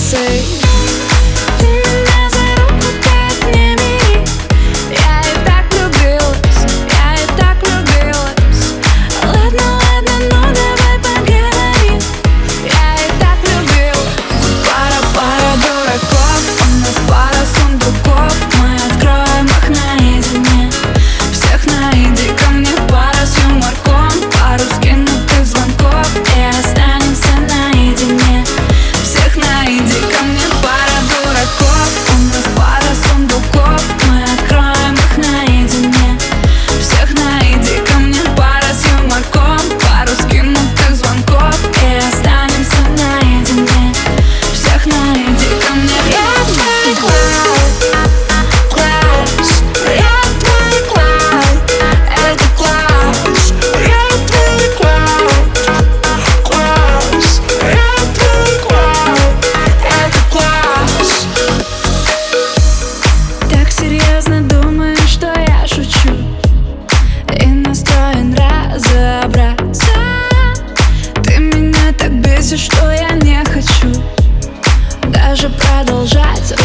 say. Ты меня за руку так не бери. Я и так влюбилась, я и так влюбилась. Ладно, ладно, ну давай поговорим. Я и так влюбилась. Пара дураков, у нас пара сундуков. Мы откроем их наедине, всех найди ко мне. Пара с юморком, пару скинутых звонков, и останемся наедине. Всех найди ко мне. Пара дураков, у нас пара сундуков. Мы откроем их наедине, всех найди ко мне. Пара с юморком, пару скинутых звонков, и останемся наедине. Всех найди ко мне. Я твой класс, я твой класс, это класс. Я твой класс, я твой класс, это класс. Так серьезно думаешь, что я шучу, и настроен разобраться. Ты меня так бесишь, что я не хочу даже продолжать